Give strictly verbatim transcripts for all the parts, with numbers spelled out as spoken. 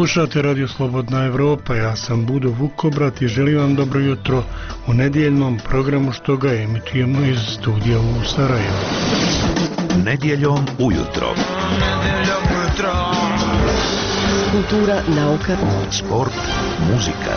Slušate Radio Slobodna Evropa, ja sam Budo Vukobrat i želim vam dobro jutro u nedjeljnom programu što ga emitujemo iz studija u Sarajevu. Nedjeljom ujutro. Kultura, nauka, sport, muzika.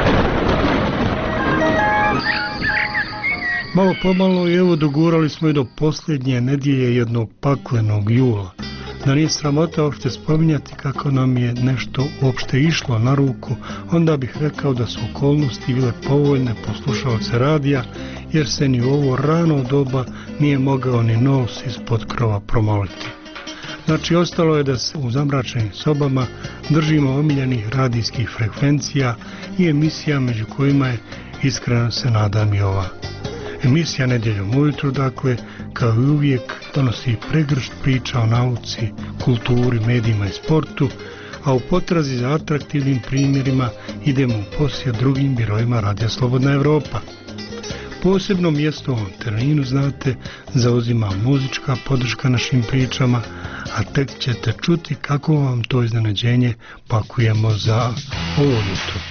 Malo pomalo i evo dogurali smo i do posljednje nedjelje jednog paklenog jula. Da nije sramota uopšte spominjati kako nam je nešto uopšte išlo na ruku, onda bih rekao da su okolnosti bile povoljne po slušalce radija, jer se ni u ovo rano doba nije mogao ni nos ispod krova promoliti. Znači, ostalo je da se u zamračenim sobama držimo omiljenih radijskih frekvencija i emisija među kojima je, iskreno se nadam, i ova. Emisija Nedjeljom ujutro, dakle, kao i uvijek, donosi pregršt priča o nauci, kulturi, medijima i sportu, a u potrazi za atraktivnim primjerima idemo u posjet drugim birojima Radija Slobodna Evropa. Posebno mjesto u ovom terminu, znate, zauzima muzička podrška našim pričama, a tek ćete čuti kako vam to iznenađenje pakujemo za ovo jutro.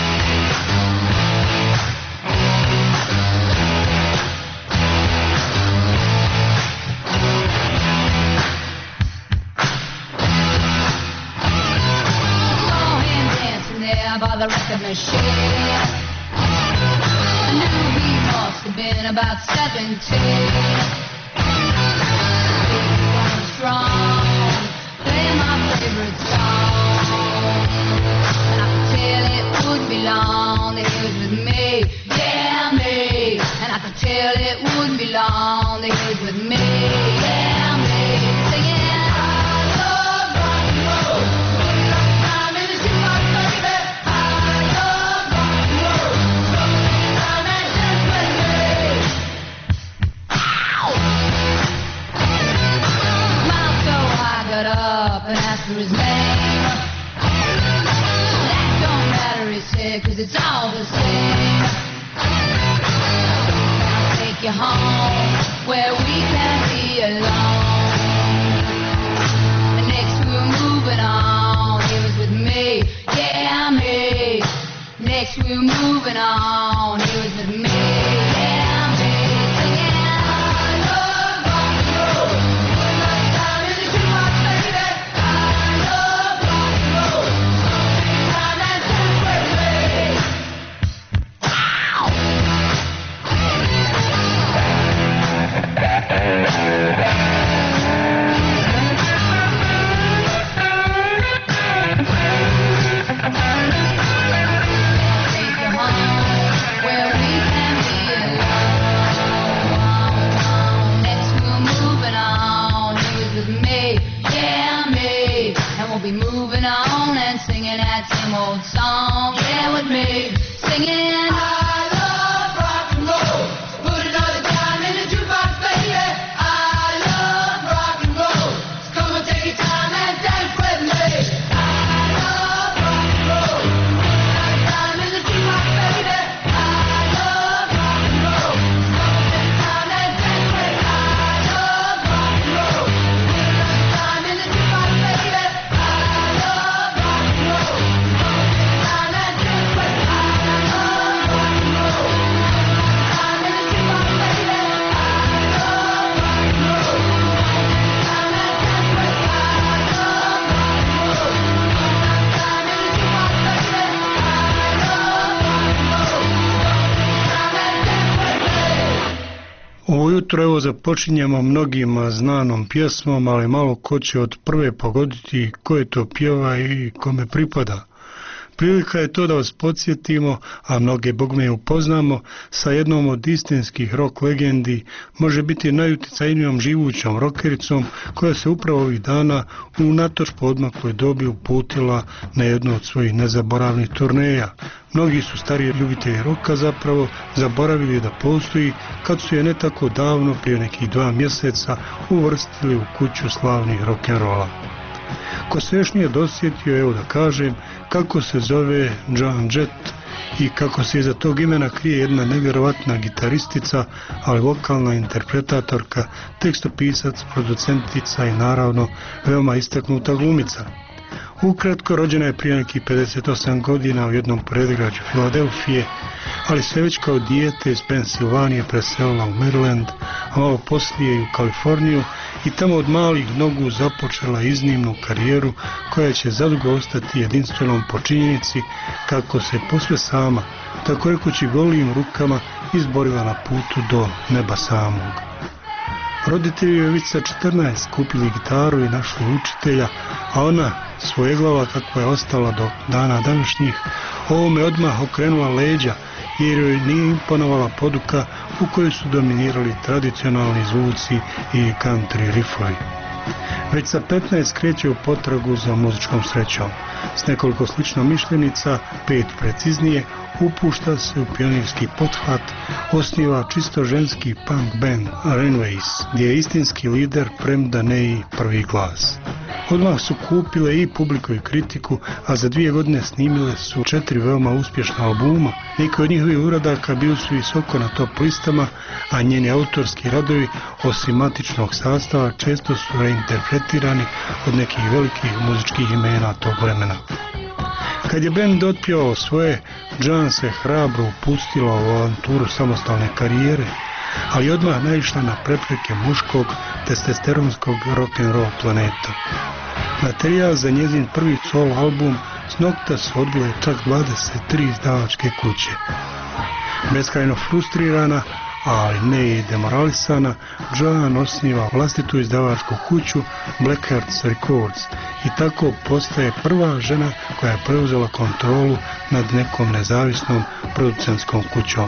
By the record machine, I knew he must have been about seventeen. He was strong, playing my favorite song, and I could tell it wouldn't be long that he was with me, yeah me. And I could tell it wouldn't be long that he was with me, yeah me. Singing. Up and asked for his name. That don't matter, he said, cause it's all the same. I'll take you home where we can be alone. And next we were moving on, he was with me, yeah me. Next we were moving on, he was with me, yeah me. Singing. Be moving on and singing that same old song, yeah, with me, singing. I love rock and roll. Put another dime in the jukebox, baby. I love rock and roll. So come and take your time and dance with me. I love rock and roll. Put another dime in the jukebox, baby. I love rock and roll. So come and take your time and dance with me. I love rock and roll. Put another dime in the jukebox, baby. Ovo jutro evo započinjemo mnogima znanom pjesmom, ali malo ko će od prve pogoditi ko je to pjeva i kome pripada. Prilika je to da vas podsjetimo, a mnoge bogme upoznamo, sa jednom od istinskih rock legendi, može biti najuticajnijom živućom rockericom koja se upravo ovih dana u natoč poodmakloj dobi uputila na jednu od svojih nezaboravnih turneja. Mnogi su stariji ljubitelji roka zapravo zaboravili da postoji kad su je ne tako davno, prije nekih dva mjeseca, uvrstili u kuću slavnih rock'n'rolla. Ko se još nije dosjetio, evo da kažem, kako se zove Joan Jett i kako se iza tog imena krije jedna nevjerovatna gitaristica, ali vokalna interpretatorka, tekstopisac, producentica i naravno veoma istaknuta glumica. Ukratko, rođena je prije nekih pedeset osam godina u jednom predgrađu Filadelfije, ali se već kao dijete iz Pensilvanije preselila u Maryland, a malo poslije i u Kaliforniju i tamo od malih nogu započela iznimnu karijeru koja će zadugo ostati jedinstvenom po činjenici kako se posve sama, tako rekući golim rukama, izborila na putu do neba samog. Roditelji joj već sa četrnaest kupili gitaru i našli učitelja, a ona, svojeglava kakva je ostala do dana današnjih, ovome odmah okrenula leđa jer joj nije imponovala poduka u kojoj su dominirali tradicionalni zvuci i country riffovi. Već sa petnaest kreće u potragu za muzičkom srećom. S nekoliko slično mišljenica, pet preciznije, upušta se u pionirski pothvat, osniva čisto ženski punk band Rainways, gdje je istinski lider premda ne i prvi glas. Odmah su kupile i publiku i kritiku, a za dvije godine snimile su četiri veoma uspješna albuma. Neki od njihovih uradaka bili su visoko na top listama, a njeni autorski radovi, osim matičnog sastava, često su reinterpretirani od nekih velikih muzičkih imena tog vremena. Kad je bend otpjevao svoje, Joan se hrabro upustila u avanturu samostalne karijere, ali odmah naišla na prepreke muškog testosteronskog rock'n'roll planeta. Materijal za njezin prvi solo album s nokta su odbile čak dvadeset tri izdavačke kuće. Beskrajno frustrirana, ali ne i demoralisana, Joan osniva vlastitu izdavačku kuću Blackhearts Records i tako postaje prva žena koja je preuzela kontrolu nad nekom nezavisnom producentskom kućom.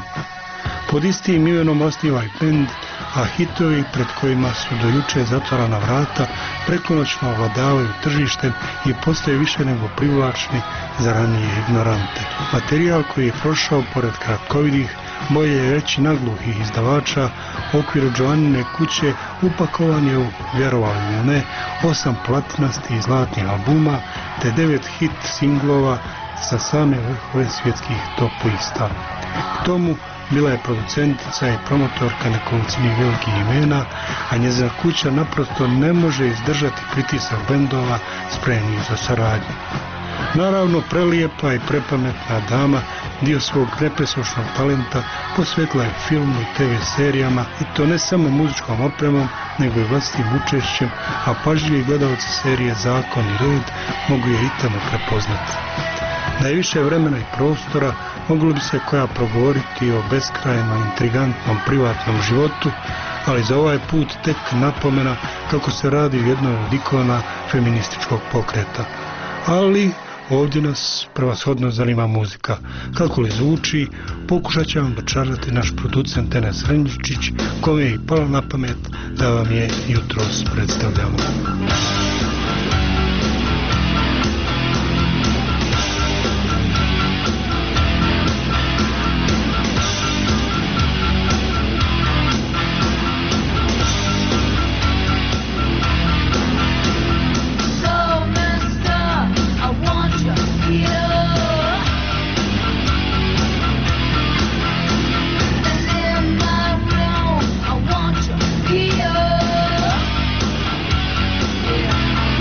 Pod istim imenom osniva i bend, a hitovi pred kojima su do juče zatvarana vrata prekonoćno ovladavaju tržištem i postaju više nego privlačni za ranije ignorante. Materijal koji je prošao pored kratkovidih, bolje je reći nagluhih izdavača, u okviru Joanine kuće upakovan je u, vjerovali ili ne, osam platinastih i zlatnih albuma te devet hit singlova sa same vrhove svjetskih top lista. K tomu bila je producentica i promotorka nekolicini velikih imena, a njezina kuća naprosto ne može izdržati pritisak bendova spremnih za saradnju. Naravno, prelijepa i prepametna dama dio svog nepresušnog talenta posvetila je filmu i te ve serijama, i to ne samo muzičkom opremom, nego i vlastitim učešćem, a pažljivi gledalci serije Zakon i red mogu je i tamo prepoznati. Da je više vremena i prostora, moglo bi se koja progovoriti o beskrajno intrigantnom privatnom životu, ali za ovaj put tek napomena kako se radi o jednoj od ikona feminističkog pokreta. Ali ovdje nas prevashodno zanima muzika. Kako li zvuči, pokušat će vam dočarati naš producent Enes Renčić, kome je i palo na pamet da vam je jutros predstavljamo. Yeah.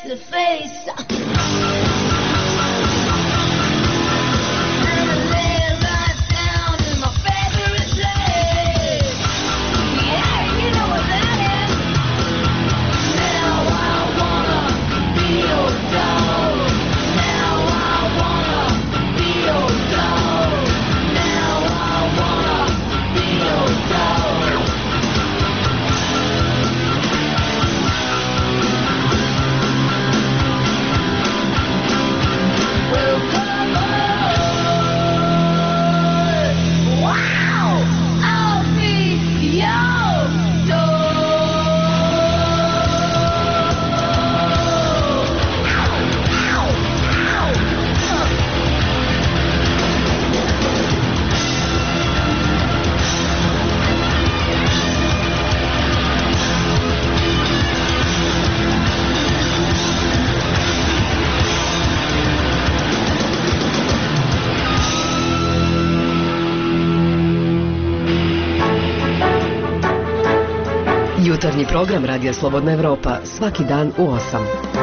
sexy face. Jutarnji program Radija Slobodna Evropa, svaki dan u osam.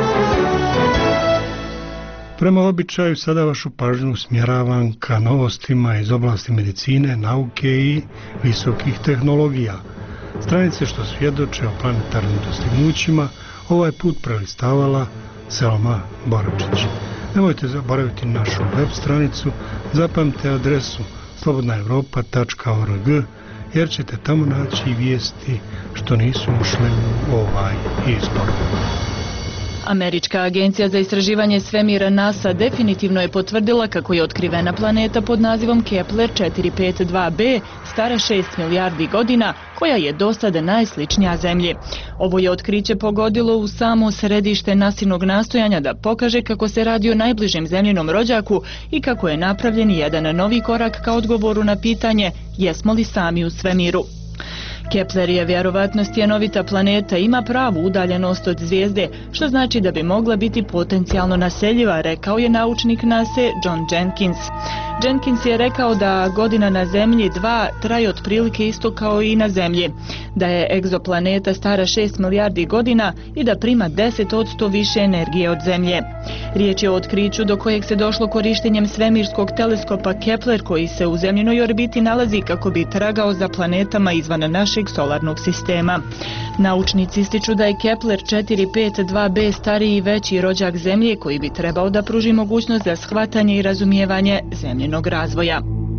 Prema običaju sada vašu pažnju usmjeravam ka novostima iz oblasti medicine, nauke i visokih tehnologija. Stranice što svjedoče o planetarnim dostignućima ovaj put prelistavala Selma Boračić. Nemojte zaboraviti našu web stranicu, zapamte adresu slobodna evropa tačka org, jer ćete tamo naći vijesti što nisu ušle u ovaj izbor. Američka agencija za istraživanje svemira NASA definitivno je potvrdila kako je otkrivena planeta pod nazivom Kepler četiri pet dva b stara šest milijardi godina, koja je do sada najsličnija Zemlji. Ovo je otkriće pogodilo u samo središte nasinog nastojanja da pokaže kako se radi o najbližem zemljinom rođaku i kako je napravljen jedan novi korak ka odgovoru na pitanje jesmo li sami u svemiru. Kepler je vjerovatno stjenovita planeta, ima pravu udaljenost od zvijezde, što znači da bi mogla biti potencijalno naseljiva, rekao je naučnik NASA John Jenkins. Jenkins je rekao da godina na Zemlji dva traje otprilike isto kao i na Zemlji, da je egzoplaneta stara šest milijardi godina i da prima deset posto više energije od Zemlje. Riječ je o otkriću do kojeg se došlo korištenjem svemirskog teleskopa Kepler, koji se u zemljinoj orbiti nalazi kako bi tragao za planetama izvan našeg solarnog sistema. Naučnici ističu da je Kepler četiri pet dva b stariji i veći rođak Zemlje koji bi trebao da pruži mogućnost za shvatanje i razumijevanje zemljinog razvoja.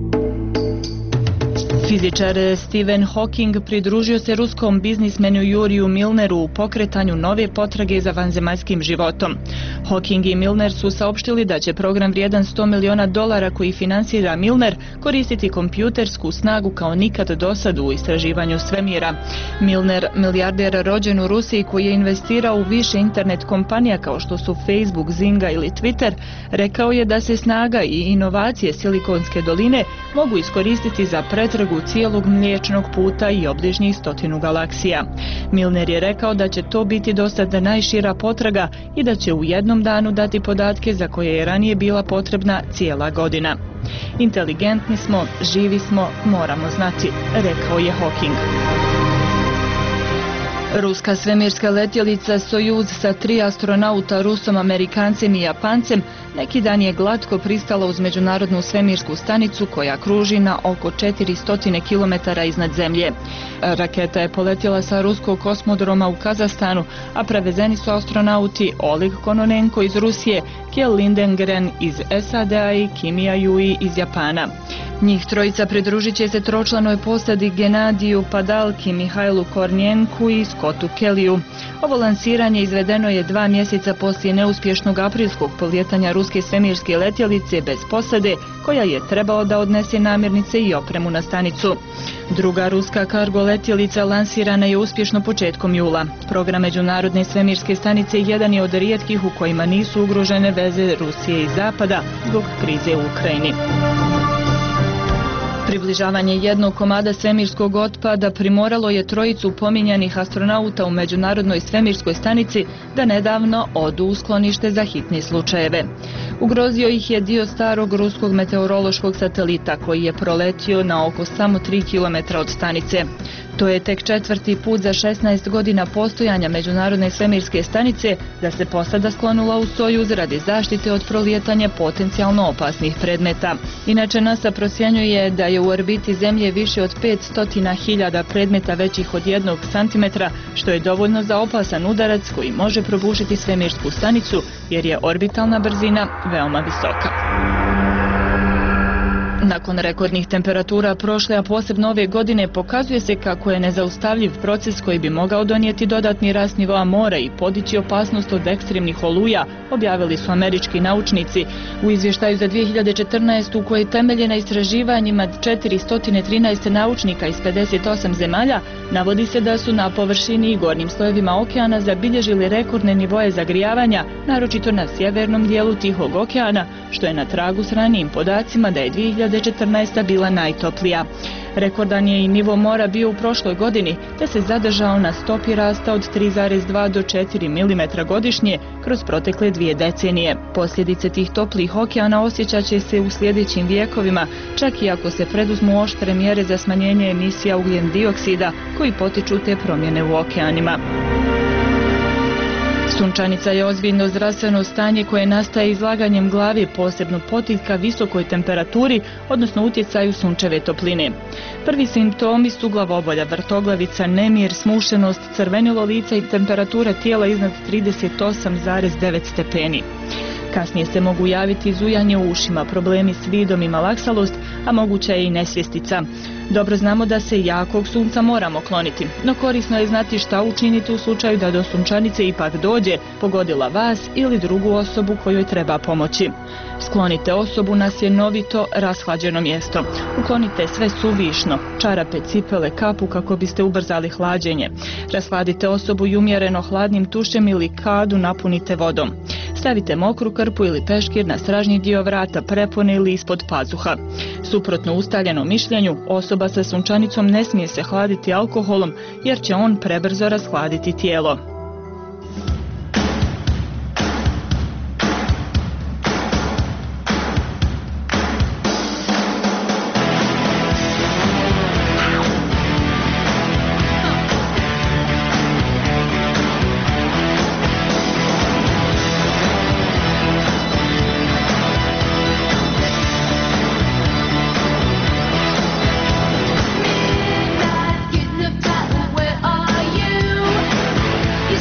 Fizičar Stephen Hawking pridružio se ruskom biznismenu Juriju Milneru u pokretanju nove potrage za vanzemaljskim životom. Hawking i Milner su saopštili da će program vrijedan sto miliona dolara koji finansira Milner koristiti kompjutersku snagu kao nikad dosad u istraživanju svemira. Milner, milijarder rođen u Rusiji koji je investirao u više internet kompanija kao što su Facebook, Zynga ili Twitter, rekao je da se snaga i inovacije Silikonske doline mogu iskoristiti za pretragu cijelog mliječnog puta i obližnjih stotinu galaksija. Milner je rekao da će to biti dosad najšira potraga i da će u jednom danu dati podatke za koje je ranije bila potrebna cijela godina. Inteligentni smo, živi smo, moramo znati, rekao je Hawking. Ruska svemirska letjelica Sojuz sa tri astronauta, Rusom, Amerikancem i Japancem, neki dan je glatko pristala uz međunarodnu svemirsku stanicu koja kruži na oko četiristo kilometara iznad Zemlje. Raketa je poletjela sa ruskog kosmodroma u Kazahstanu, a prevezeni su astronauti Oleg Kononenko iz Rusije, Kjell Lindengren iz S A D-a i Kimija Jui iz Japana. Njih trojica pridružit će se tročlanoj posadi Genadiju Padalki, Mihajlu Kornjenku i Scottu Kellyu. Ovo lansiranje izvedeno je dva mjeseca poslije neuspješnog aprilskog polijetanja ruske svemirske letjelice bez posade, koja je trebala da odnese namirnice i opremu na stanicu. Druga ruska kargo letjelica lansirana je uspješno početkom jula. Program međunarodne svemirske stanice jedan je od rijetkih u kojima nisu ugrožene veze Rusije i Zapada zbog krize u Ukrajini. Približavanje jednog komada svemirskog otpada primoralo je trojicu pominjanih astronauta u međunarodnoj svemirskoj stanici da nedavno odu u sklonište za hitne slučajeve. Ugrozio ih je dio starog ruskog meteorološkog satelita koji je proletio na oko samo tri kilometra od stanice. To je tek četvrti put za šesnaest godina postojanja Međunarodne svemirske stanice da se posada sklonula u Sojuz radi zaštite od prolijetanja potencijalno opasnih predmeta. Inače, NASA procjenjuje da je u orbiti Zemlje više od petsto hiljada predmeta većih od jednog santimetra, što je dovoljno za opasan udarac koji može probušiti svemirsku stanicu jer je orbitalna brzina veoma visoka. Nakon rekordnih temperatura prošle, a posebno ove godine, pokazuje se kako je nezaustavljiv proces koji bi mogao donijeti dodatni rast nivoa mora i podići opasnost od ekstremnih oluja, objavili su američki naučnici. U izvještaju za dvije hiljade četrnaestu koji je temeljen na istraživanjima četiristo trinaest naučnika iz pedeset osam zemalja, navodi se da su na površini i gornjim slojevima okeana zabilježili rekordne nivoe zagrijavanja, naročito na sjevernom dijelu Tihog okeana, što je na tragu s ranijim podacima da je dvije hiljade četrnaesta. bila najtoplija. Rekordan je i nivo mora bio u prošloj godini, te se zadržao na stopi rasta od tri zarez dva do četiri milimetra godišnje kroz protekle dvije decenije. Posljedice tih toplih okeana osjećat će se u sljedećim vijekovima, čak i ako se preduzmu oštre mjere za smanjenje emisija ugljen dioksida koji potiču te promjene u okeanima. Sunčanica je ozbiljno zdravstveno stanje koje nastaje izlaganjem glave, posebno potiljka visokoj temperaturi, odnosno utjecaju sunčeve topline. Prvi simptomi su glavobolja, vrtoglavica, nemir, smušenost, crvenilo lice i temperatura tijela iznad trideset osam zarez devet stepeni. Kasnije se mogu javiti zujanje u ušima, problemi s vidom i malaksalost, a moguća je i nesvjestica. Dobro znamo da se jakog sunca moramo kloniti, no korisno je znati šta učiniti u slučaju da do sunčanice ipak dođe, pogodila vas ili drugu osobu kojoj treba pomoći. Sklonite osobu na sjenovito, rashlađeno mjesto. Uklonite sve suvišno, čarape, cipele, kapu kako biste ubrzali hlađenje. Rashladite osobu i umjereno hladnim tušem ili kadu napunite vodom. Stavite mokru krpu ili peškir na stražnji dio vrata, prepone ili ispod pazuha. Suprotno ustaljenom mišljenju, osoba sa sunčanicom ne smije se hladiti alkoholom jer će on prebrzo rashladiti tijelo. Getting up tight, where are you?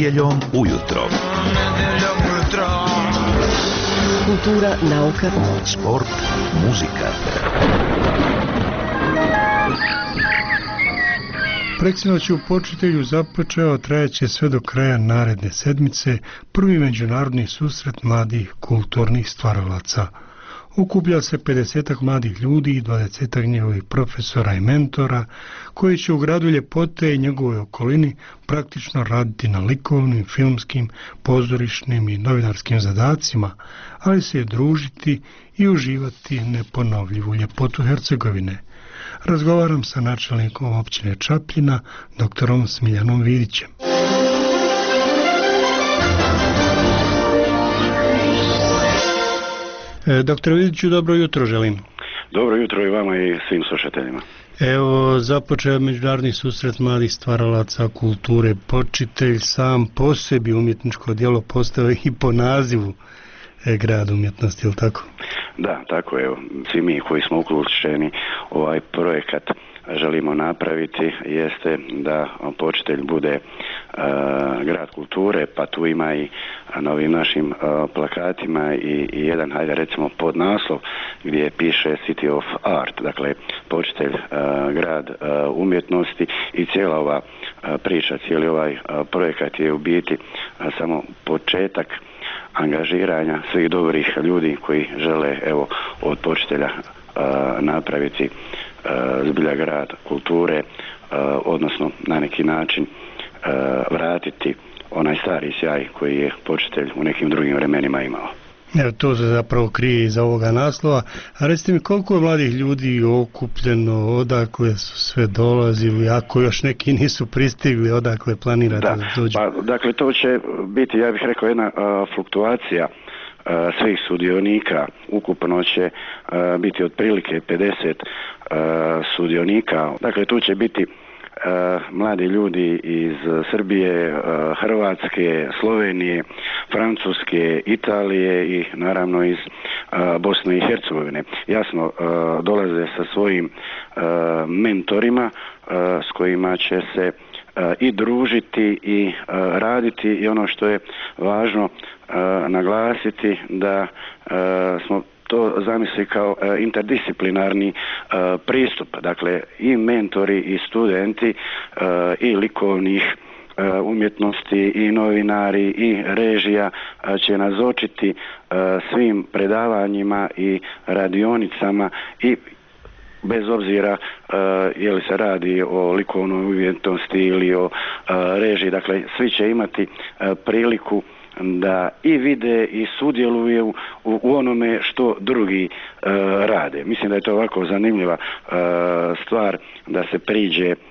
Nedjeljom ujutro. Kultura, nauka, Sport, muzika. Preksinoć u Počitelju započeo, trajaće sve do kraja naredne sedmice, prvi međunarodni susret mladih kulturnih stvaralaca. Okuplja se pedesetak mladih ljudi i dvadesetak njegovih profesora i mentora, koji će u gradu Ljepote i njegovoj okolini praktično raditi na likovnim, filmskim, pozorišnim i novinarskim zadacima, ali se družiti i uživati neponovljivu ljepotu Hercegovine. Razgovaram sa načelnikom općine Čapljina, doktorom Smiljanom Vidićem. E, doktor Vidiću, dobro jutro želim. Dobro jutro i vama i svim slušateljima. Evo, započeo međunarodni susret mladih stvaralaca kulture Počitelj, sam po sebi umjetničko djelo postao i po nazivu e, grad umjetnosti, je li tako? Da, tako je. Svi mi koji smo uključeni ovaj projekat želimo napraviti jeste da Počitelj bude uh, grad kulture, pa tu ima i na ovim našim uh, plakatima i, i jedan, hajde recimo, podnaslov gdje piše City of Art, dakle Počitelj uh, grad uh, umjetnosti, i cijela ova uh, priča, cijeli ovaj uh, projekat je u biti uh, samo početak angažiranja svih dobrih ljudi koji žele, evo, od Počitelja uh, napraviti uh, zbilja grad kulture, uh, odnosno na neki način uh, vratiti onaj stari sjaj koji je Počitelj u nekim drugim vremenima imao. Evo, to se zapravo krije iza ovoga naslova. A recite mi, koliko je mladih ljudi okupljeno, odakle su sve dolazili, ako još neki nisu pristigli, odakle planirate da, da dođu? Pa, dakle, to će biti, ja bih rekao, jedna uh, fluktuacija uh, svih sudionika. Ukupno će uh, biti otprilike pedeset uh, sudionika. Dakle, tu će biti Uh, mladi ljudi iz Srbije, uh, Hrvatske, Slovenije, Francuske, Italije i naravno iz uh, Bosne i Hercegovine. Jasno, uh, dolaze sa svojim uh, mentorima uh, s kojima će se uh, i družiti i uh, raditi, i ono što je važno uh, naglasiti, da uh, smo to zamisli kao e, interdisciplinarni e, pristup, dakle i mentori i studenti e, i likovnih e, umjetnosti i novinari i režija e, će nazočiti e, svim predavanjima i radionicama, i bez obzira e, je li se radi o likovnoj umjetnosti ili o e, režiji, dakle svi će imati e, priliku da i vide i sudjeluju u, u onome što drugi e, rade. Mislim da je to ovako zanimljiva e, stvar da se priđe e,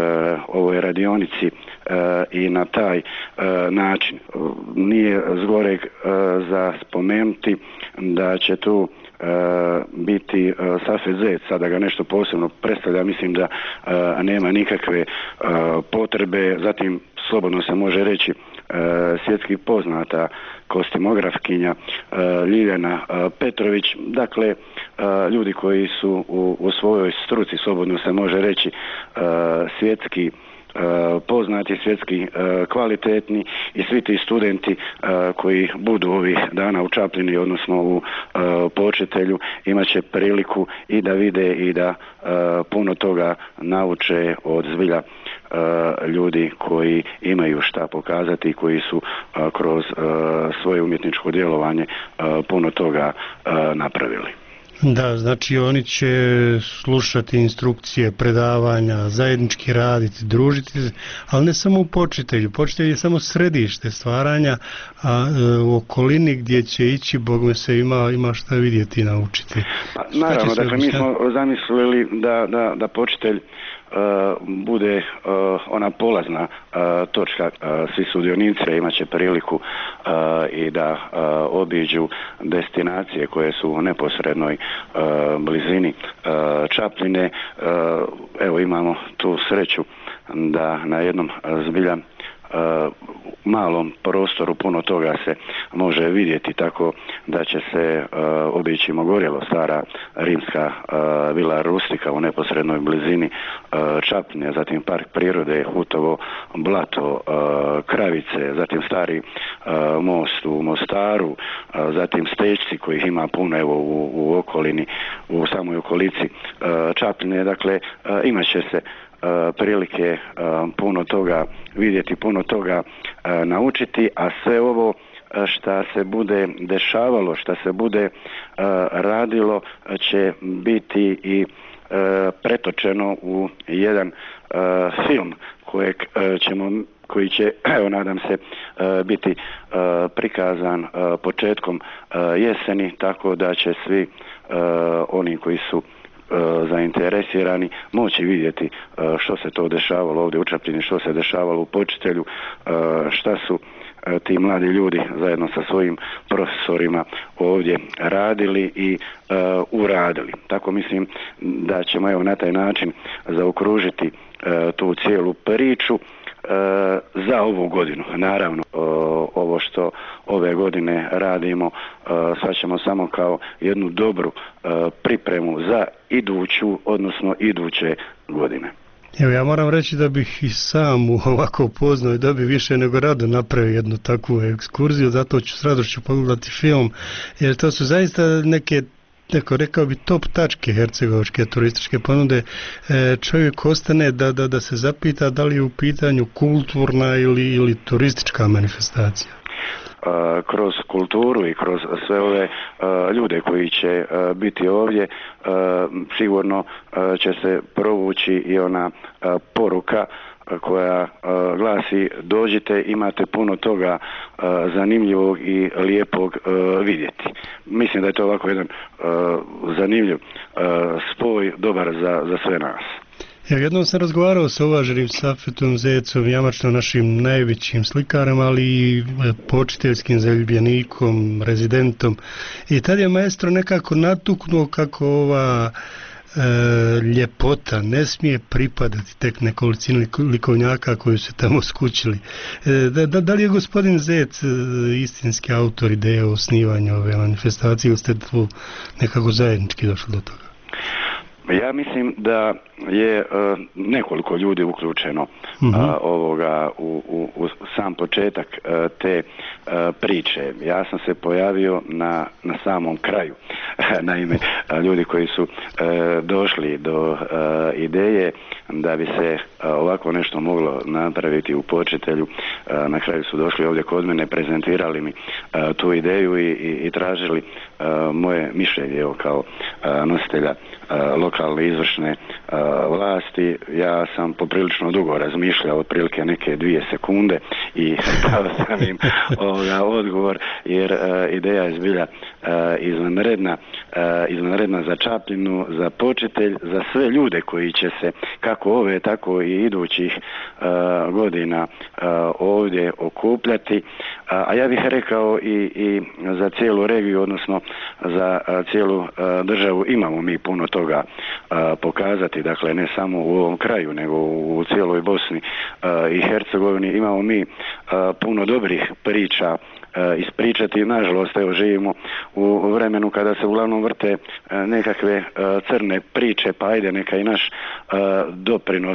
ovoj radionici e, i na taj e, način. Nije zgoreg e, za spomenuti da će tu e, biti uh, Safet Zec, sada ga nešto posebno predstavlja, mislim da uh, nema nikakve uh, potrebe. Zatim slobodno se može reći uh, svjetski poznata kostimografkinja uh, Ljiljana uh, Petrović, dakle uh, ljudi koji su u, u svojoj struci, slobodno se može reći, uh, svjetski Uh, poznati, svjetski uh, kvalitetni, i svi ti studenti uh, koji budu ovih dana u Čapljini, odnosno u uh, Počitelju, imat će priliku i da vide i da uh, puno toga nauče od zbilja uh, ljudi koji imaju šta pokazati i koji su uh, kroz uh, svoje umjetničko djelovanje uh, puno toga uh, napravili. Da, znači oni će slušati instrukcije, predavanja, zajednički raditi, družiti, ali ne samo u Počitelju. Počitelj je samo središte stvaranja, a e, u okolini gdje će ići, Bog se ima, ima šta vidjeti i naučiti. Pa, naravno, dakle mi smo zamislili da, da, da Počitelj Uh, bude uh, ona polazna uh, točka. Uh, svi sudionici imat će priliku uh, i da uh, obiđu destinacije koje su u neposrednoj uh, blizini uh, Čapljine. Uh, evo, imamo tu sreću da na jednom zbilja malom prostoru puno toga se može vidjeti, tako da će se uh, obići Mogorjelo, stara rimska uh, vila Rustika u neposrednoj blizini uh, Čapljine, zatim park prirode Hutovo blato, uh, Kravice, zatim stari uh, most u Mostaru, uh, zatim Stečci kojih ima puno evo u, u okolini, u samoj okolici uh, Čapljine, dakle uh, imat će se Uh, prilike uh, puno toga vidjeti, puno toga uh, naučiti, a sve ovo uh, šta se bude dešavalo, šta se bude uh, radilo će biti i uh, pretočeno u jedan uh, film kojeg uh, ćemo koji će, evo nadam se, uh, biti uh, prikazan uh, početkom uh, jeseni, tako da će svi uh, oni koji su zainteresirani moći vidjeti što se to dešavalo ovdje u Čapljini, što se dešavalo u Počitelju, šta su ti mladi ljudi zajedno sa svojim profesorima ovdje radili i uh, uradili. Tako mislim da ćemo evo na taj način zaokružiti uh, tu cijelu priču uh, za ovu godinu. Naravno, uh, ovo što ove godine radimo uh, shvaćamo samo kao jednu dobru uh, pripremu za iduću, odnosno iduće godine. Evo, ja moram reći da bih i sam u ovako poznoj dobi više nego rado napravio jednu takvu ekskurziju, zato ću s radošću pogledati film, jer to su zaista neke, neko rekao bi, top tačke hercegovačke turističke ponude. E, čovjek ostane da, da, da se zapita da li je u pitanju kulturna ili, ili turistička manifestacija. Kroz kulturu i kroz sve ove uh, ljude koji će uh, biti ovdje, uh, sigurno uh, će se provući i ona uh, poruka uh, koja uh, glasi: dođite, imate puno toga uh, zanimljivog i lijepog uh, vidjeti. Mislim da je to ovako jedan uh, zanimljiv uh, spoj, dobar za, za sve nas. Ja jednom sam razgovarao sa uvaženim Safetom Zecom, jamačno našim najvećim slikarom, ali i počiteljskim zaljubljenikom, rezidentom. I tad je maestro nekako natuknuo kako ova e, ljepota ne smije pripadati tek nekolicini likovnjaka koji su tamo skućili. E, da, da, da li je gospodin Zec istinski autor ideje o osnivanju ove manifestacije, ili ste tu nekako zajednički došli do toga? Ja mislim da je uh, nekoliko ljudi uključeno uh, ovoga u, u, u sam početak uh, te uh, priče. Ja sam se pojavio na, na samom kraju. Naime, uh, ljudi koji su uh, došli do uh, ideje da bi se uh, ovako nešto moglo napraviti u Počitelju, uh, na kraju su došli ovdje kod mene, prezentirali mi uh, tu ideju i, i, i tražili uh, moje mišljenje, evo, kao uh, nositelja uh, lokalne izvršne uh, vlasti. Ja sam poprilično dugo razmišljao, otprilike neke dvije sekunde, i dao sam im ovoga odgovor, jer uh, ideja je zbilja uh, izvanredna, uh, izvanredna za Čapljinu, za Počitelj, za sve ljude koji će se kako ove, tako i idućih uh, godina uh, ovdje okupljati, uh, a ja bih rekao i, i za cijelu regiju, odnosno za uh, cijelu uh, državu. Imamo mi puno toga uh, pokazati, dakle ne samo u ovom kraju, nego u cijeloj Bosni uh, i Hercegovini. Imamo mi uh, puno dobrih priča uh, ispričati. Nažalost, evo, živimo u vremenu kada se uglavnom vrte uh, nekakve uh, crne priče, pa ajde neka i naš uh, doprinos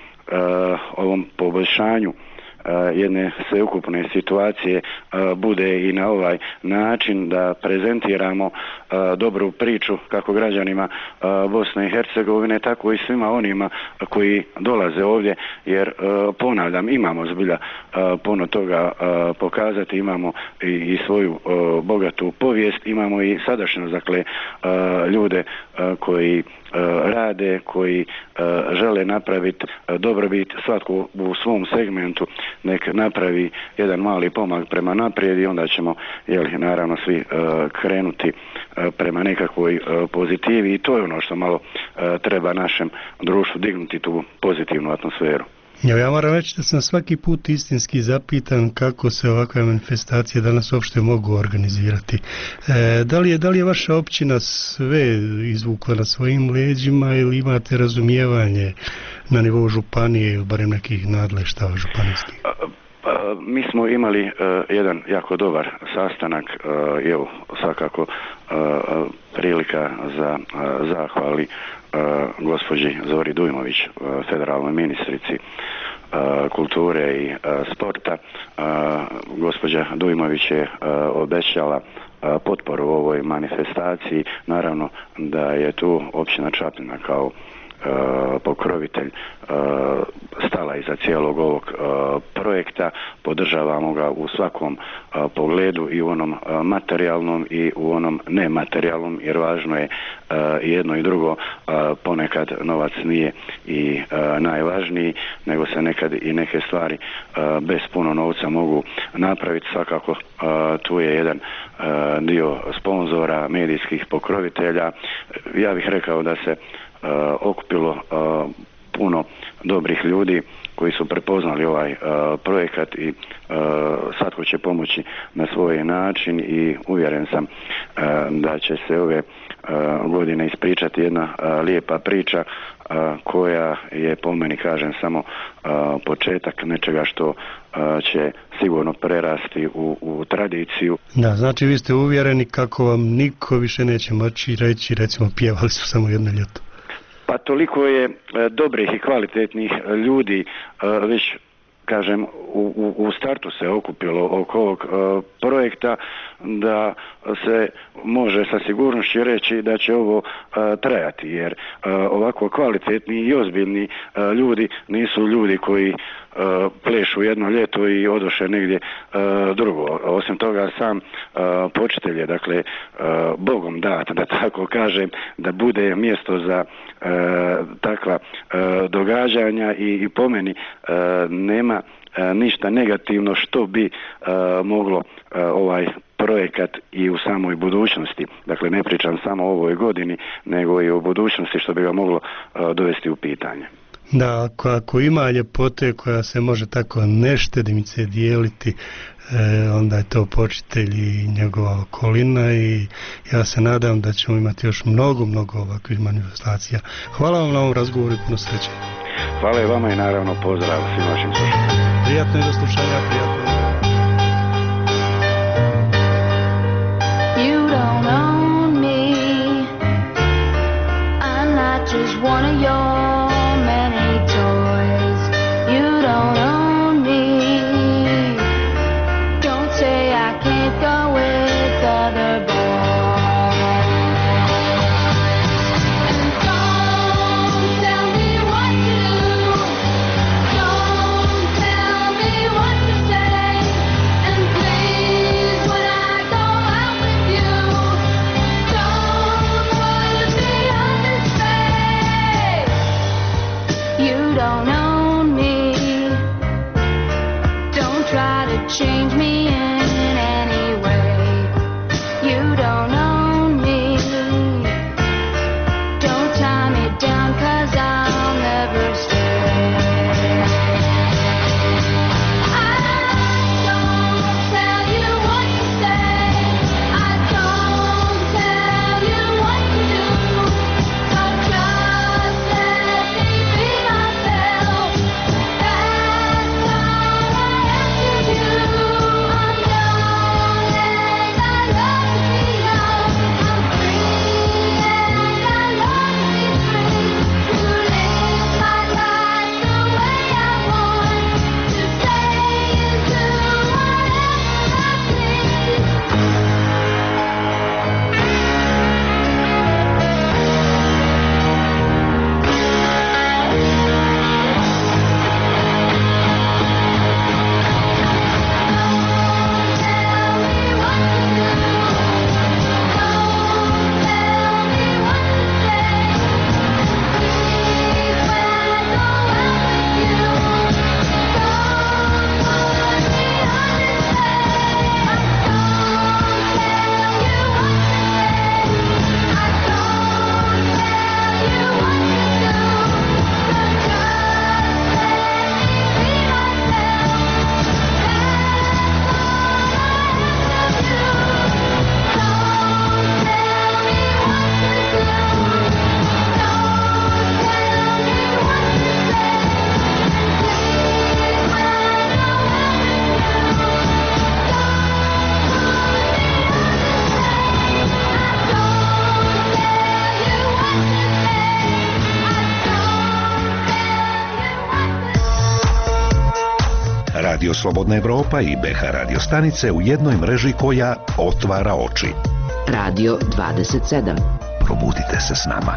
uh, ovom poboljšanju Uh, jedne sveukupne situacije uh, bude i na ovaj način, da prezentiramo uh, dobru priču kako građanima uh, Bosne i Hercegovine, tako i svima onima koji dolaze ovdje, jer uh, ponavljam, imamo zbilja uh, puno toga uh, pokazati, imamo i, i svoju uh, bogatu povijest, imamo i sadašnjost, dakle uh, ljude uh, koji uh, rade, koji uh, žele napraviti uh, dobrobit, svatko u svom segmentu nek napravi jedan mali pomak prema naprijed, i onda ćemo, jeli, naravno svi uh, krenuti uh, prema nekakvoj uh, pozitivi, i to je ono što malo uh, treba našem društvu, dignuti tu pozitivnu atmosferu. Ja, ja moram reći da sam svaki put istinski zapitan kako se ovakve manifestacije danas uopšte mogu organizirati. E, da li je, da li je vaša općina sve izvukla na svojim leđima, ili imate razumijevanje na nivou županije ili barem nekih nadleštava županijskih? Pa, mi smo imali uh, jedan jako dobar sastanak, uh, evo svakako uh, prilika za uh, zahvali uh, gospođi Zori Dujmović, uh, federalnoj ministrici uh, kulture i uh, sporta. Uh, gospođa Dujmović je uh, obećala uh, potporu ovoj manifestaciji. Naravno da je tu općina Čapljina kao Uh, pokrovitelj uh, stala iza cijelog ovog uh, projekta, podržavamo ga u svakom uh, pogledu, i u onom uh, materijalnom i u onom nematerijalnom, jer važno je uh, jedno i drugo. Uh, ponekad novac nije i uh, najvažniji, nego se nekad i neke stvari uh, bez puno novca mogu napraviti. Svakako uh, tu je jedan uh, dio sponzora, medijskih pokrovitelja. Ja bih rekao da se Uh, okupilo uh, puno dobrih ljudi koji su prepoznali ovaj uh, projekat i uh, svatko će pomoći na svoj način, i uvjeren sam uh, da će se ove uh, godine ispričati jedna uh, lijepa priča uh, koja je, po meni kažem, samo uh, početak nečega što uh, će sigurno prerasti u, u tradiciju. Da, znači vi ste uvjereni kako vam niko više neće moći reći, recimo pjevali su samo jedno ljeto. Pa toliko je e, dobrih i kvalitetnih ljudi e, već, kažem, u, u, u startu se okupilo oko ovog e, projekta, da se može sa sigurnošću reći da će ovo e, trajati, jer e, ovako kvalitetni i ozbiljni e, ljudi nisu ljudi koji e, plešu jedno ljeto i odoše negdje e, drugo. Osim toga, sam e, počitelj je, dakle, e, Bogom dat, da tako kažem, da bude mjesto za e, takva e, događanja, i, i po meni e, nema e, ništa negativno što bi e, moglo e, ovaj projekat i u samoj budućnosti, dakle ne pričam samo o ovoj godini, nego i o budućnosti, što bi ga moglo uh, dovesti u pitanje. Da, ako, ako ima ljepote koja se može tako neštedimice dijeliti, e, onda je to počitelj i njegova okolina, i ja se nadam da ćemo imati još mnogo, mnogo ovakvih manifestacija. Hvala vam na ovom razgovoru i puno sreće. Hvala i vama, i naravno pozdrav svim vašim slušateljima. Prijatno je do slušanja, prijatno. You don't own me. I'm not just one of your many toys. You don't own me. Don't say I can't go with other boys. And don't tell me what to do. Don't tell me what to say. And please, when I go out with you, don't put me on display. Radio Slobodna Evropa i B H radio stanice u jednoj mreži koja otvara oči. Radio dvadeset sedam. Probudite se s nama.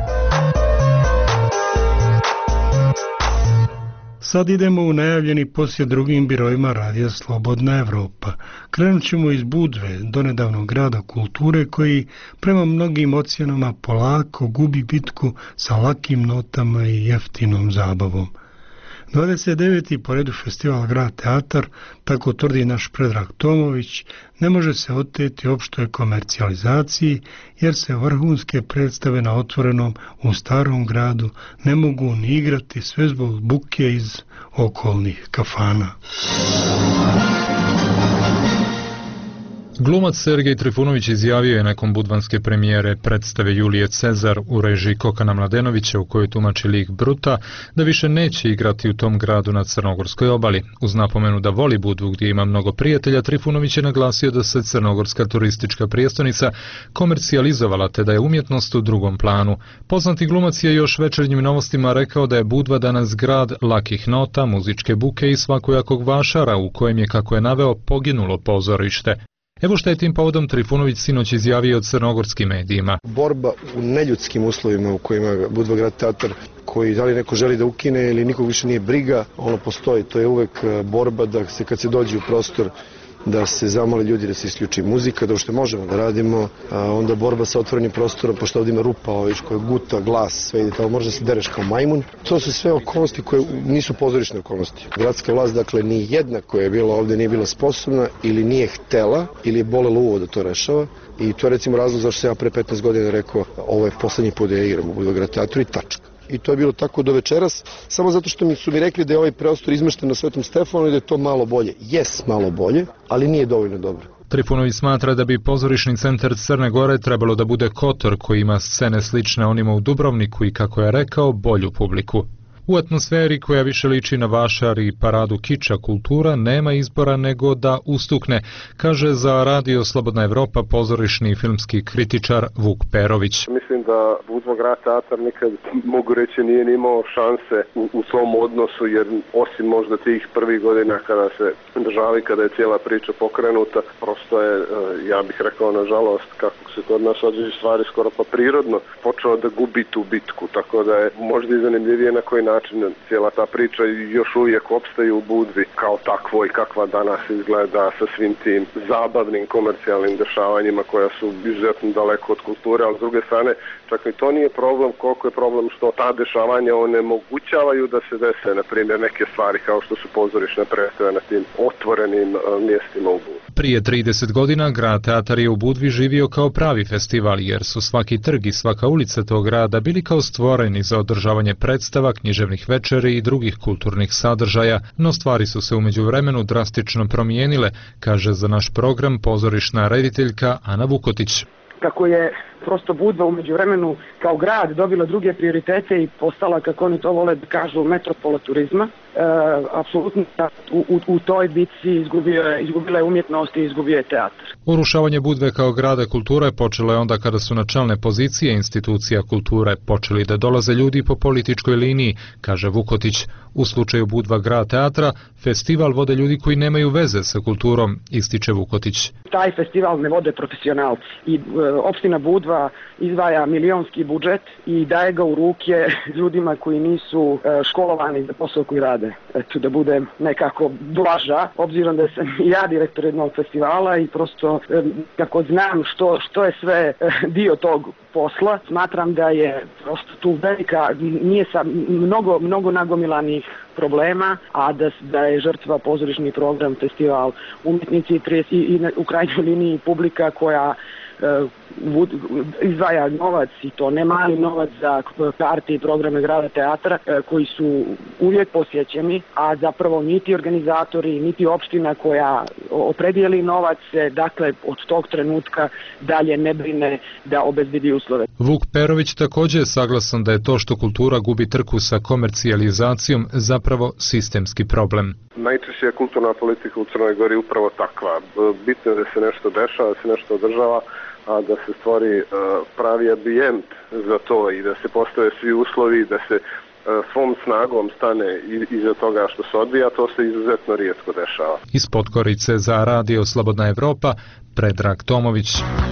Sad idemo u najavljeni posjet drugim birojima Radija Slobodna Evropa. Krenut ćemo iz Budve, donedavnog grada kulture koji prema mnogim ocjenama polako gubi bitku sa lakim notama i jeftinom zabavom. dvadeset deveti po redu festival Grad Teatar, tako tvrdi naš Predrag Tomović, ne može se oteti opštoj komercijalizaciji jer se vrhunske predstave na otvorenom u starom gradu ne mogu ni igrati sve zbog buke iz okolnih kafana. Glumac Sergej Trifunović izjavio je nakon budvanske premijere predstave Julije Cezar u režiji Kokana Mladenovića u kojoj tumači lik Bruta da više neće igrati u tom gradu na Crnogorskoj obali. Uz napomenu da voli Budvu gdje ima mnogo prijatelja, Trifunović je naglasio da se crnogorska turistička prijestonica komercijalizovala te da je umjetnost u drugom planu. Poznati glumac je još Večernjim novostima rekao da je Budva danas grad lakih nota, muzičke buke i svakojakog vašara u kojem je, kako je naveo, poginulo pozorište. Evo što je tim povodom Trifunović sinoć izjavio crnogorskim medijima. Borba u neljudskim uslovima u kojima Budva Grad Teatar, koji da li neko želi da ukine ili nikog više nije briga, ono postoji. To je uvek borba da se kad se dođe u prostor da se zamole ljudi da se isključi muzika, da ušte možemo da radimo, a onda borba sa otvorenim prostorom, pošto ovdje ima rupa, ović koja guta, glas, sve ide tamo, može da se dereš kao majmun. To su sve okolnosti koje nisu pozorišne okolnosti. Gradska vlast, dakle, ni jedna koja je bila ovdje nije bila sposobna ili nije htela ili je bolelo uvo da to rešava. I to je recimo razlog zašto sam ja pre petnaest godina rekao ovo je poslednji put da ja igram u Budva Grad Teatru i tačka. I to je bilo tako do večeras, samo zato što mi su mi rekli da je ovaj prostor izmešten na Svetom Stefanu i da je to malo bolje. Jes, malo bolje, ali nije dovoljno dobro. Trifunović smatra da bi pozorišni centar Crne Gore trebalo da bude Kotor koji ima scene slične onima u Dubrovniku i, kako je rekao, bolju publiku. U atmosferi koja više liči na vašar i paradu kiča kultura nema izbora nego da ustukne, kaže za Radio Slobodna Evropa pozorišni filmski kritičar Vuk Perović. Mislim da Budva Grad Teatar nikad, mogu reći, nije ni imao šanse u, u svom odnosu, jer osim možda tih prvih godina kada se državi, kada je cijela priča pokrenuta, prosto je, ja bih rekao, nažalost, kako se kod nas određe stvari skoro pa prirodno, počeo da gubi tu bitku, tako da je možda i zanimljivije na koji način cijela ta priča još uvijek opstaje u Budvi kao takvoj kakva danas izgleda sa svim tim zabavnim komercijalnim dešavanjima koja su izuzetno daleko od kulture, ali s druge strane čak i to nije problem, koliko je problem što ta dešavanja onemogućavaju da se dese, na primjer, neke stvari kao što su pozorišne predstave na tim otvorenim mjestima u Budvi. Prije trideset godina Grad Teatar je u Budvi živio kao pravi festival, jer su svaki trg i svaka ulica tog grada bili kao stvoreni za održavanje predstava, književnih večeri i drugih kulturnih sadržaja, no stvari su se u međuvremenu drastično promijenile, kaže za naš program pozorišna rediteljka Ana Vukotić. Kako je prosto Budva u međuvremenu kao grad dobila druge prioritete i postala, kako oni to vole da kažu, metropola turizma, e, apsolutno u, u, u toj bitci izgubio je, izgubila je umjetnost i izgubio je teatar. Urušavanje Budve kao grada kulture počelo je onda kada su na čelne pozicije institucija kulture počeli da dolaze ljudi po političkoj liniji, kaže Vukotić. U slučaju Budva Grad Teatra, festival vode ljudi koji nemaju veze sa kulturom, ističe Vukotić. Taj festival ne vode profesionalci i e, opština Budva izdvaja milionski budžet i daje ga u ruke ljudima koji nisu e, školovani za posao koji rade. Eto, da bude nekako blaža, obzirom da sam ja direktor jednog festivala i prosto e, kako znam što, što je sve e, dio tog posla, smatram da je prosto tu velika, nije sa mnogo, mnogo nagomilanih problema, a da, da je žrtva pozorišni program, festival, umjetnici i, i, i u krajnjoj liniji publika koja e, izdvaja novac, i to ne mali novac, za karte i programe Grada Teatra e, koji su uvijek posjećeni, a zapravo niti organizatori, niti opština koja opredijeli novac, dakle od tog trenutka dalje ne brine da obezbedi uslove. Vuk Perović također je saglasan da je to što kultura gubi trku sa komercijalizacijom zapravo sistemski problem. Najčešće je kulturna politika u Crnoj Gori upravo takva. Bitno je da se nešto dešava, da se nešto održava, a da se stvori pravi ambijent za to i da se postave svi uslovi, da se svom snagom stane iza toga što se odvija, to se izuzetno rijetko dešava. Iz Podgorice za Radio Slobodna Evropa, Predrag Tomović.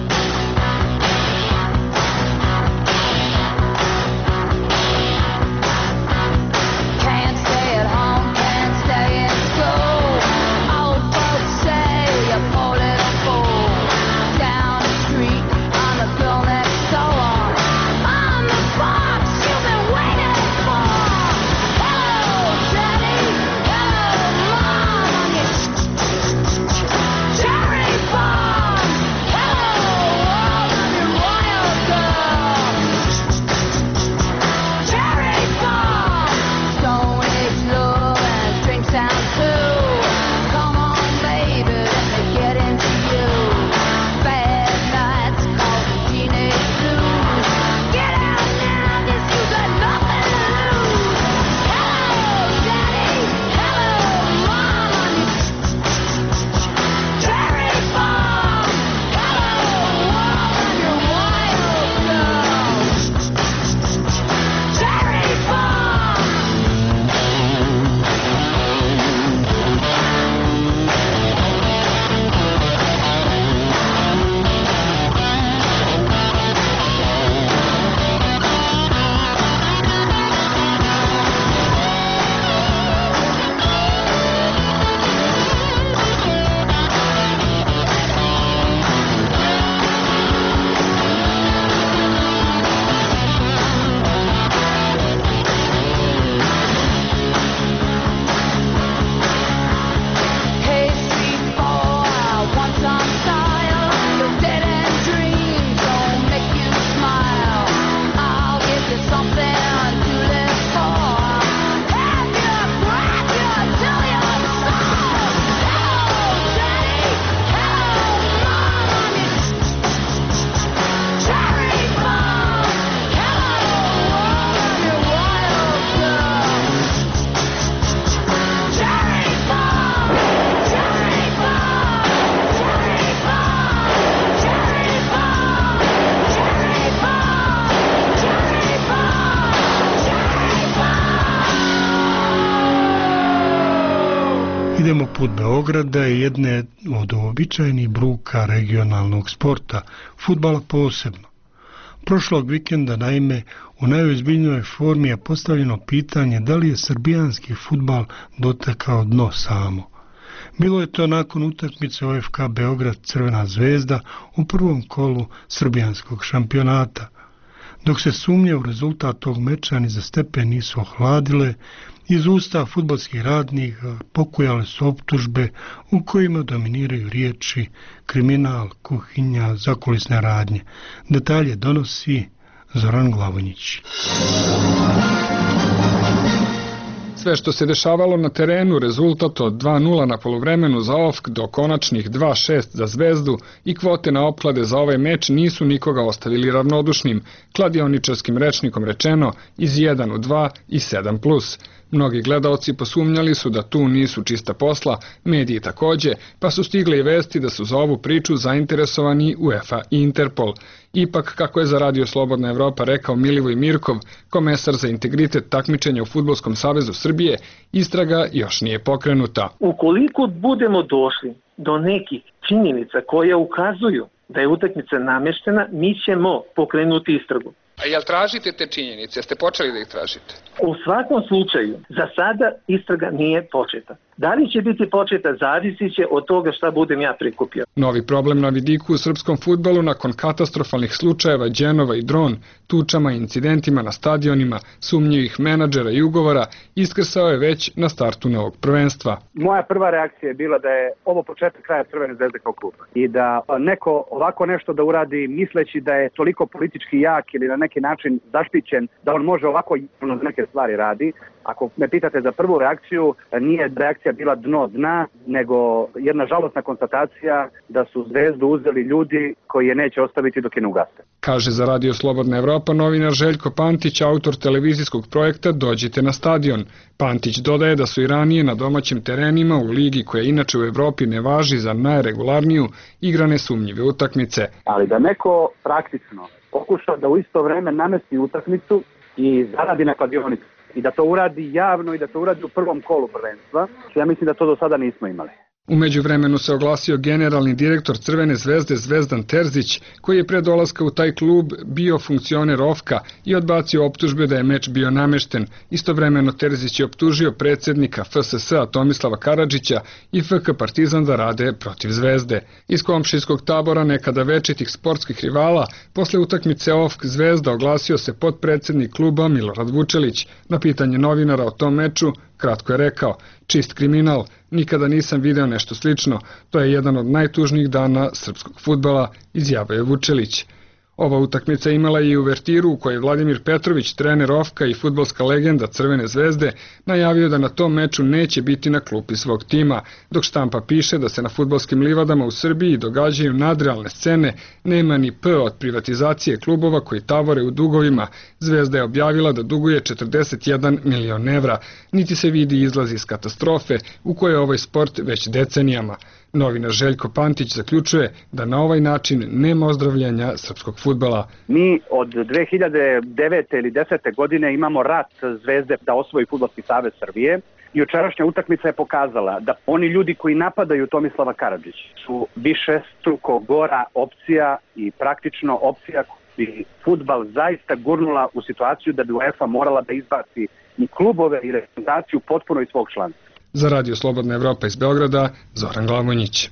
Idemo put Beograda i jedne od uobičajenih bruka regionalnog sporta, fudbala posebno. Prošlog vikenda, naime, u najozbiljnijoj formi je postavljeno pitanje da li je srbijanski fudbal dotakao dno samo. Bilo je to nakon utakmice O F K Beograd Crvena zvezda u prvom kolu srbijanskog šampionata. Dok se sumnje u rezultat tog meča ni za stepen nisu ohladile, iz usta fudbalskih radnika pokujale su optužbe u kojima dominiraju riječi kriminal, kuhinja, zakulisne radnje. Detalje donosi Zoran Glavonjić. Sve što se dešavalo na terenu, rezultat od dva nula na poluvremenu za O F K do konačnih dva šest za Zvezdu i kvote na opklade za ovaj meč nisu nikoga ostavili ravnodušnim, kladioničarskim rečnikom rečeno iz jedan u dva i sedam plus. Mnogi gledaoci posumnjali su da tu nisu čista posla, mediji takođe, pa su stigle i vesti da su za ovu priču zainteresovani UEFA i Interpol. Ipak, kako je za Radio Slobodna Evropa rekao Milivoj Mirkov, komesar za integritet takmičenja u Fudbalskom savezu Srbije, istraga još nije pokrenuta. Ukoliko budemo došli do nekih činjenica koje ukazuju da je utakmica nameštena, mi ćemo pokrenuti istragu. A jel tražite te činjenice? Jeste počeli da ih tražite? U svakom slučaju, za sada istraga nije početa. Da li će biti početa, zavisi će od toga šta budem ja prikupio. Novi problem na vidiku u srpskom fudbalu nakon katastrofalnih slučajeva Đenova i Dron, tučama i incidentima na stadionima, sumnjivih menadžera i ugovora, iskrsao je već na startu novog prvenstva. Moja prva reakcija je bila da je ovo početak kraja Crvene zvezde kao kluba i da neko ovako nešto da uradi misleći da je toliko politički jak ili na neki način zaštićen da on može ovako neke stvari radi. Ako me pitate za prvu reakciju, nije reakcija bila dno dna, nego jedna žalostna konstatacija da su Zvezdu uzeli ljudi koji je neće ostaviti dok je ne ugaste. Kaže za Radio Slobodna Evropa novinar Željko Pantić, autor televizijskog projekta Dođite na stadion. Pantić dodaje da su i ranije na domaćim terenima u ligi koja inače u Evropi ne važi za najregularniju igrane sumnjive utakmice. Ali da neko praktično pokuša da u isto vreme namesti utakmicu i zaradi na kladionicu i da to uradi javno i da to uradi u prvom kolu prvenstva. Ja mislim da to do sada nismo imali. U međuvremenu se oglasio generalni direktor Crvene zvezde Zvezdan Terzić, koji je pre dolaska u taj klub bio funkcioner Ofka i odbacio optužbe da je meč bio namešten. Istovremeno Terzić je optužio predsednika F S S-a Tomislava Karadžića i F K Partizan da rade protiv Zvezde. Iz komšijskog tabora nekada večitih sportskih rivala, posle utakmice Ofk Zvezda oglasio se potpredsednik kluba Milorad Vučelić. Na pitanje novinara o tom meču, kratko je rekao: čist kriminal, nikada nisam video nešto slično, to je jedan od najtužnijih dana srpskog fudbala, izjavio je Vučelić. Ova utakmica imala je i uvertiru u kojoj Vladimir Petrović, trener Ofka i fudbalska legenda Crvene zvezde, najavio da na tom meču neće biti na klupi svog tima. Dok štampa piše da se na fudbalskim livadama u Srbiji događaju nadrealne scene, nema ni P od privatizacije klubova koji tavore u dugovima. Zvezda je objavila da duguje četrdeset jedan milion evra, niti se vidi izlaz iz katastrofe u kojoj je ovaj sport već decenijama. Novinar Željko Pantić zaključuje da na ovaj način nema ozdravljenja srpskog fudbala. Mi od dve hiljade devete ili desete godine imamo rat Zvezde da osvoji Fudbalski savez Srbije. Jučerašnja utakmica je pokazala da oni ljudi koji napadaju Tomislava Karadžića su više struko gora opcija i praktično opcija bi fudbal zaista gurnula u situaciju da bi UEFA morala da izbaci i klubove i reprezentaciju potpuno iz svog članstva. Za Radio Slobodna Evropa iz Beograda, Zoran Glavonjić.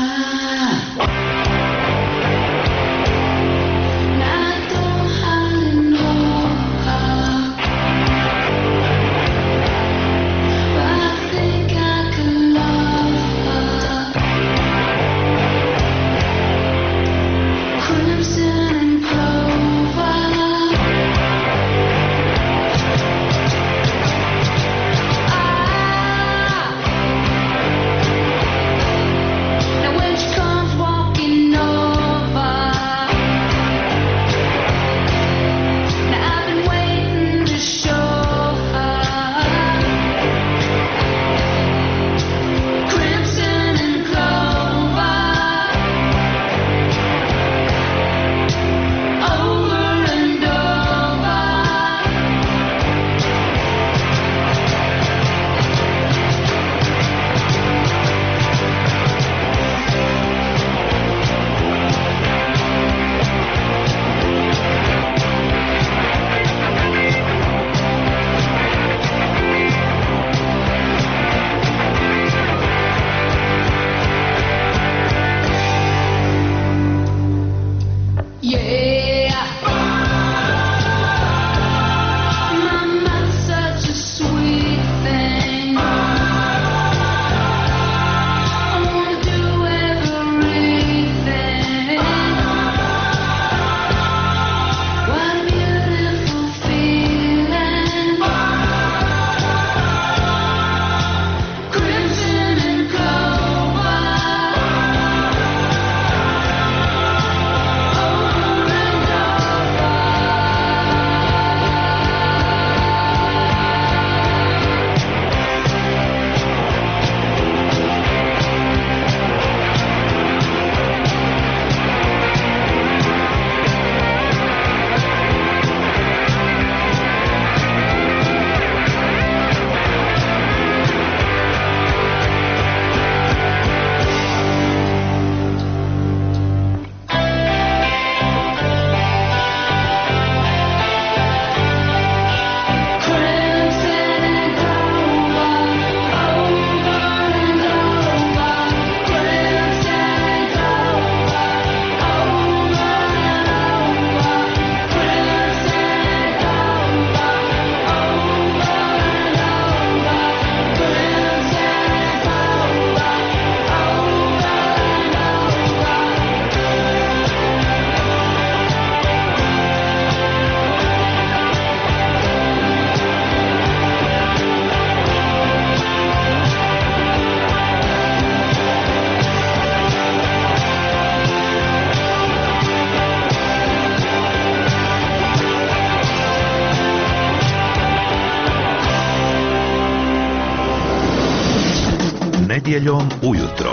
Nedjeljom ujutro.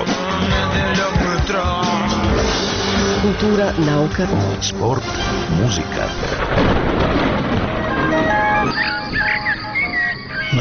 Kultura, nauka, sport, muzika.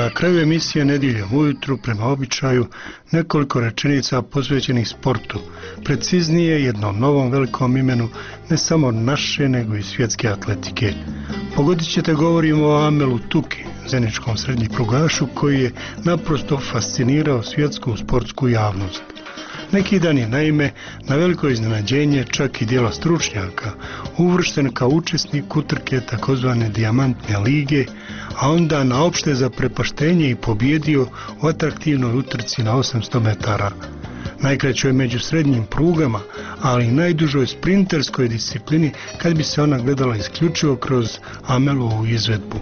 Na kraju emisije nedjeljom ujutru, prema običaju, nekoliko rečenica posvećenih sportu, preciznije jednom novom velikom imenu ne samo naše nego i svjetske atletike. Pogodit ćete, govorimo o Amelu Tuki, zeničkom srednjiprugašu koji je naprosto fascinirao svjetsku sportsku javnost. Neki dan je naime na veliko iznenađenje čak i dijela stručnjaka uvršten kao učesnik utrke takozvane dijamantne lige, a onda na opšte zaprepaštenje i pobjedio u atraktivnoj utrci na osamsto metara. Najkraćoj među srednjim prugama, ali i najdužoj sprinterskoj disciplini kad bi se ona gledala isključivo kroz Amelovu izvedbu.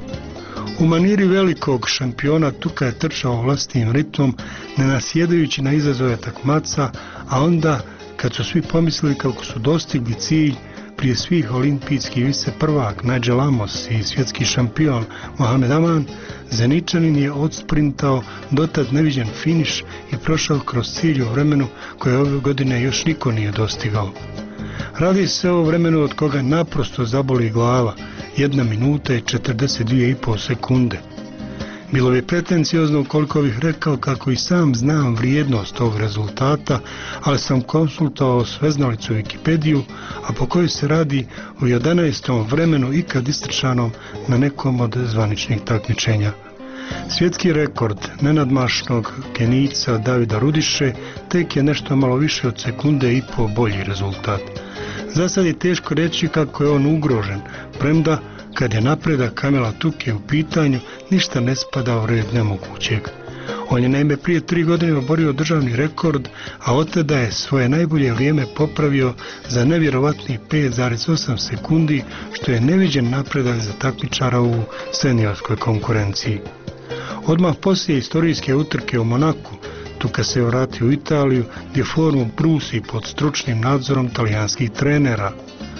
U maniri velikog šampiona Tuka je trčao vlastnim ritmom, ne nasjedajući na izazove takmaca, a onda, kad su svi pomislili kako su dostigli cilj, prije svih olimpijskih vice prvak Nigel Amos i svjetski šampion Mohamed Aman, Zeničanin je odsprintao dotad neviđen finiš i prošao kroz cilj u vremenu koje ove godine još niko nije dostigao. Radi se o vremenu od koga naprosto zaboli glava, jedna minuta i četrdeset dvije i pol sekunde. Bilo bi pretenciozno koliko bih rekao kako i sam znam vrijednost tog rezultata, ali sam konsultovao sveznalicu Wikipediju, a po kojoj se radi o jedanaestom vremenu ikad istrčanom na nekom od zvaničnih takmičenja. Svjetski rekord nenadmašnog Kenijca Davida Rudiše tek je nešto malo više od sekunde i po bolji rezultat. Za sad je teško reći kako je on ugrožen, premda kad je napredak Amela Tuke u pitanju, ništa ne spada u red nemogućeg. On je naime prije tri godine oborio državni rekord, a od tada je svoje najbolje vrijeme popravio za nevjerovatnih pet zarez osam sekundi, što je neviđen napredak za takmičara u seniorskoj konkurenciji. Odmah poslije istorijske utrke u Monaku, Tuka se vratio u Italiju, gdje formu brusi pod stručnim nadzorom talijanskih trenera.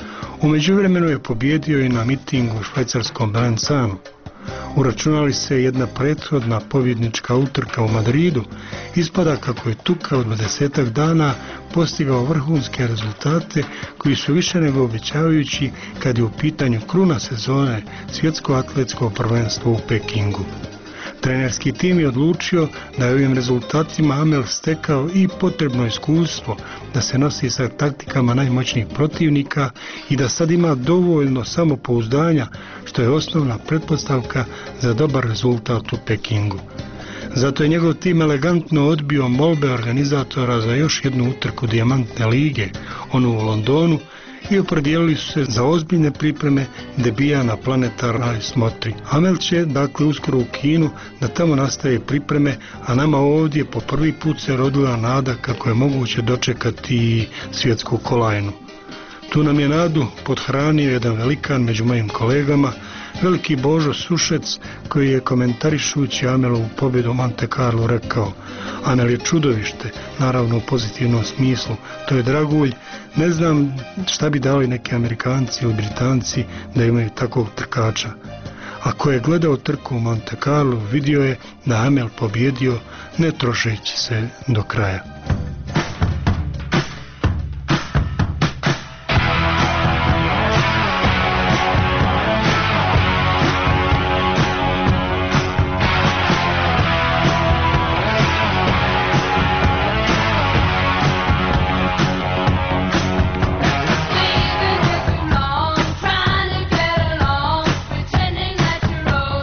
U međuvremenu je pobjedio i na mitingu u švajcarskom Belenzanu. Uračunali se jedna prethodna pobjednička utrka u Madridu, ispada kako je Tuka od dvadesetak dana postigao vrhunske rezultate koji su više nego obećavajući kad je u pitanju kruna sezone svjetsko atletsko prvenstvo u Pekingu. Trenerski tim je odlučio da je ovim rezultatima Amel stekao i potrebno iskustvo da se nosi sa taktikama najmoćnijih protivnika i da sad ima dovoljno samopouzdanja, što je osnovna pretpostavka za dobar rezultat u Pekingu. Zato je njegov tim elegantno odbio molbe organizatora za još jednu utrku dijamantne lige, onu u Londonu, i opredijelili su se za ozbiljne pripreme debija na planetarnoj smotri. Amel će dakle uskoro u Kinu da tamo nastaje pripreme, a nama ovdje po prvi put se rodila nada kako je moguće dočekati svjetsku kolajnu. Tu nam je nadu podhranio jedan velikan među mojim kolegama, veliki Božo Sušec, koji je komentarišući Amelovu pobjedu u Monte Carlo rekao: Amel je čudovište, naravno u pozitivnom smislu, to je dragulj, ne znam šta bi dali neki Amerikanci ili Britanci da imaju takvog trkača. Ako je gledao trku u Monte Carlo, vidio je da Amel pobjedio ne trošeći se do kraja.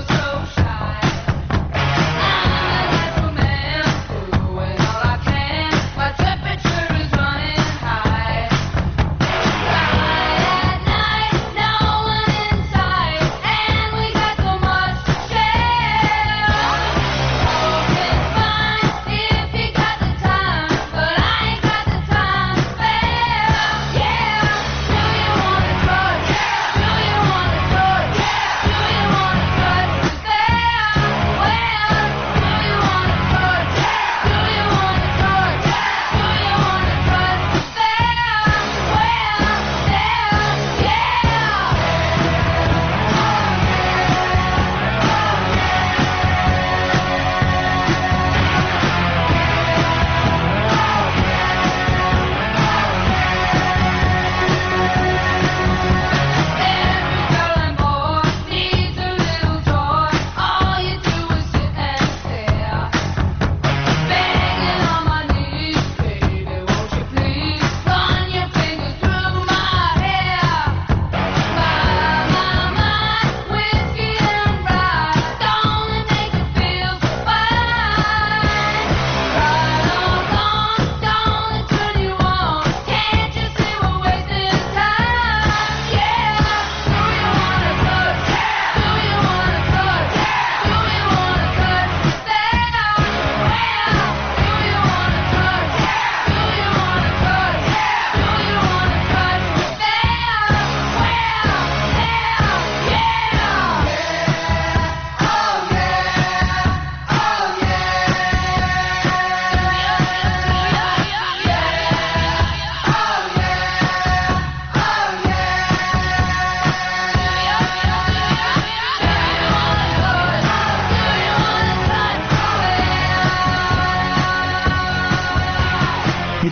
Can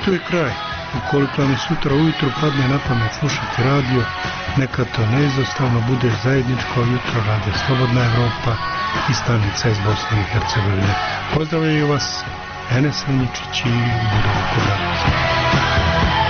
tu je kraj. Ukoliko vam je sutra ujutru padne na pamet slušati radio, neka to neizostavno bude zajedničko jutro Radio Slobodna Evropa i stanica iz Bosne i Hercegovine. Pozdravljaju vas Enes Ranjičić i Budova Kobranić.